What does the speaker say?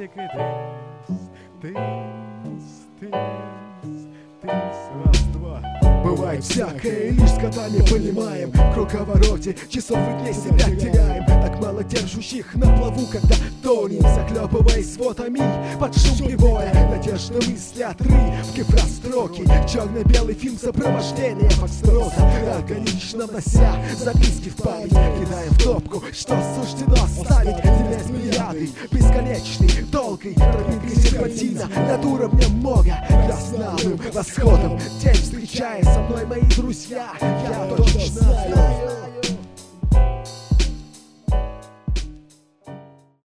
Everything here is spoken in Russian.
take it this, раз, два. Бывает всякое, лишь с годами понимаем. В круговороте часов и дней себя теряем. Так мало держущих на плаву, когда тонем, захлебываясь водами под шум прибоя. Надежда мысли отрывки, фраз строки. Черно-белый фильм сопровождения фокстрота. Органично внося записки в память, кидаем в топку, что суждено оставить. Делясь миллиарды, бесконечный, долгий тропинкой серпантина над уровнем моря. Красным восходом день встречая со мной мои друзья. Я точно знаю,